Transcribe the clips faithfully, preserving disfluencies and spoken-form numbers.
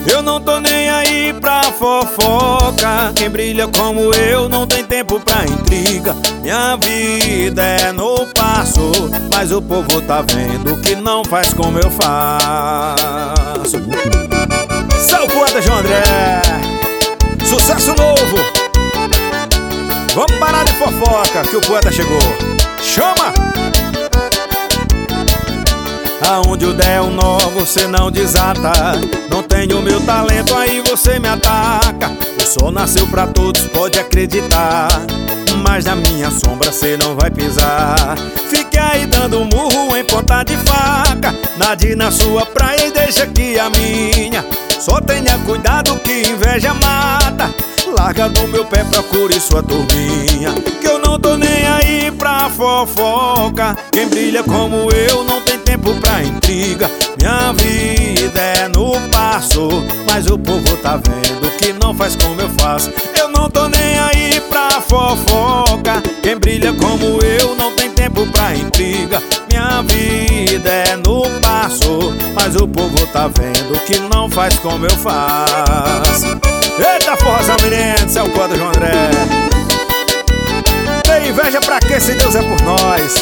Eu não tô nem aí pra fofoca. Quem brilha como eu não tem tempo pra intriga. Minha vida é no passo, mas o povo tá vendo que não faz como eu faço. Sou o poeta João André, sucesso novo. Vamos parar de fofoca que o poeta chegou. Chama! Aonde eu der um nó você não desata. Não tenho meu talento, aí você me ataca. O sol nasceu pra todos, pode acreditar. Mas na minha sombra cê não vai pisar. Fique aí dando murro em ponta de faca. Nade na sua praia e deixa aqui a minha. Só tenha cuidado que inveja mata. Larga do meu pé, procure sua turminha. Que eu não tô nem aí pra fofoca. Quem brilha como eu não tem tempo pra intriga. Minha vida é no passo, mas o povo tá vendo que não faz como eu faço. Eu não tô nem aí pra fofoca. Quem brilha como eu não tem tempo pra intriga. Minha vida é no passo, mas o povo tá vendo que não faz como eu faço. Eita forrozão, menino, cê é o poeta João André. Tem inveja pra quê se Deus é por nós?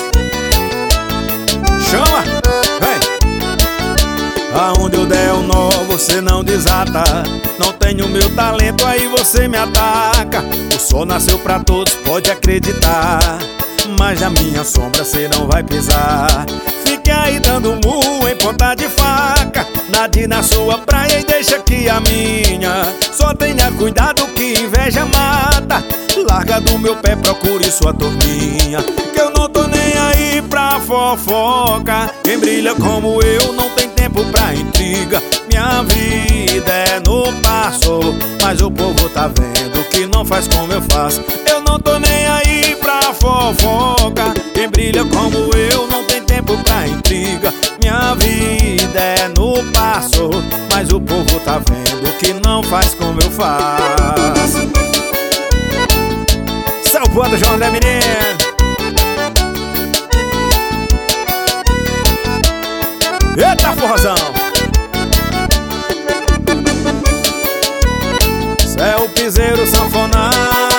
Chama, vem. Aonde eu der um nó você não desata. Não tenho meu talento, aí você me ataca. O sol nasceu pra todos, pode acreditar. Mas na minha sombra cê não vai pisar. Fique aí dando murro em ponta de faca. Nade na sua praia e deixa aqui a minha. Só tenha cuidado que inveja mata. Larga do meu pé, procure sua turminha. Que eu não tô nem aí pra fofoca. Quem brilha como eu não tem tempo pra intriga. Minha vida é no passo, mas o povo tá vendo que não faz como eu faço. Eu não tô nem aí pra fofoca. Quem brilha como eu não tem tempo pra intriga. Minha vida é no passo, mas o povo tá vendo que não faz como eu faço. Sou o poeta João André, menino. Eita forrozão. Cê é o piseiro sanfonado.